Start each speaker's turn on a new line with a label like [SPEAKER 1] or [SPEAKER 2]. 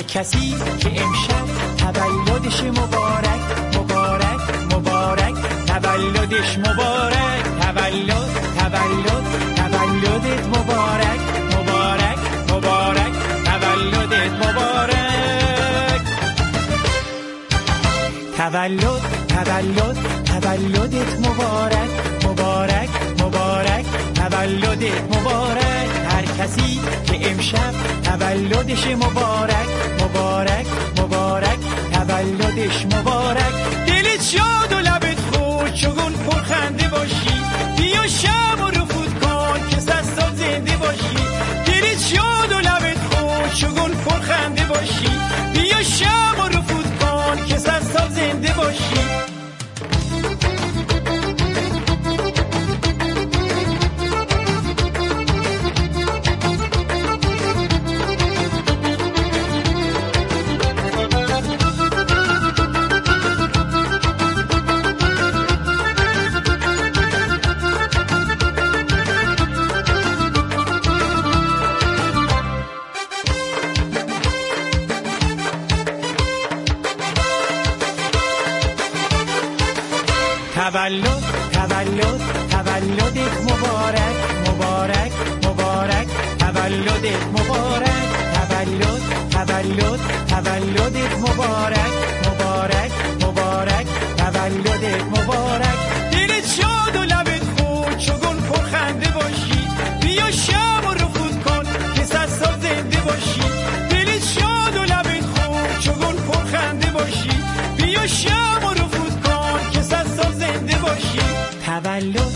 [SPEAKER 1] کسی که امشب تولدش مبارک مبارک مبارک، تولدش مبارک، تولدت مبارک مبارک مبارک، تولدت مبارک. تولدت مبارک مبارک مبارک، تولدت مبارک. هر کسی که امشب تولدش مبارک مبارک مبارک، تولدش مبارک. دلت شاد و لبت خورد چگون پرخنده باشی، بیا شب و رفود کن که صد سال زنده باشی. دلت شاد و لبت خورد چگون پرخنده باشی، بیا شب و رفود کن که صد سال زنده باشی. تولدت مبارک مبارک مبارک، تولدت مبارک. تولدت مبارک مبارک مبارک، تولدت مبارک. دلت شاد و لبت خورد چگون پرخنده باشی، بیا شب و رفود کن که صد سال زنده باشی. دلت شاد و لبت خورد چگون پرخنده باشی، بیا شب و رفود کن که صد سال زنده باشی. تولد